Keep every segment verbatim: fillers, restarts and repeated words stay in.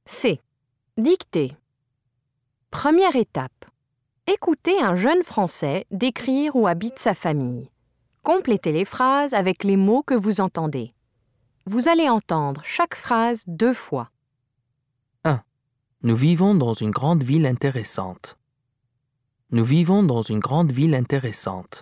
C. Dictée. Première étape. Écoutez un jeune Français décrire où habite sa famille. Complétez les phrases avec les mots que vous entendez. Vous allez entendre chaque phrase deux fois. un. Nous vivons dans une grande ville intéressante. Nous vivons dans une grande ville intéressante.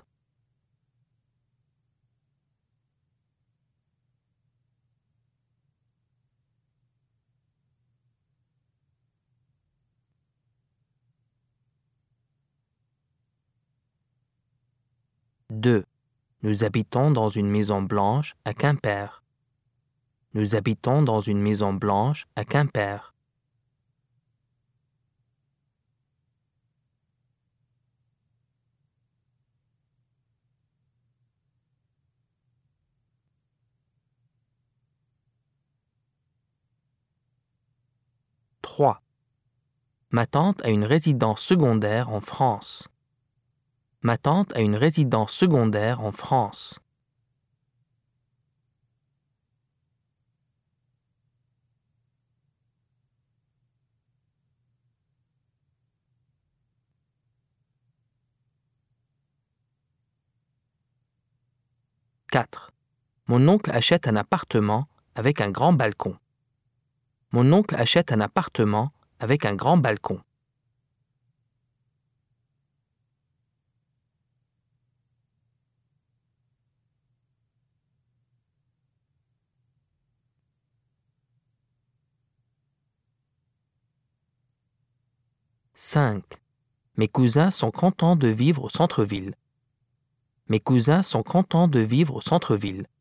deux. Nous habitons dans une maison blanche à Quimper. Nous habitons dans une maison blanche à Quimper. trois. Ma tante a une résidence secondaire en France. Ma tante a une résidence secondaire en France. quatre. Mon oncle achète un appartement avec un grand balcon. Mon oncle achète un appartement avec un grand balcon. cinq. Mes cousins sont contents de vivre au centre-ville. Mes cousins sont contents de vivre au centre-ville.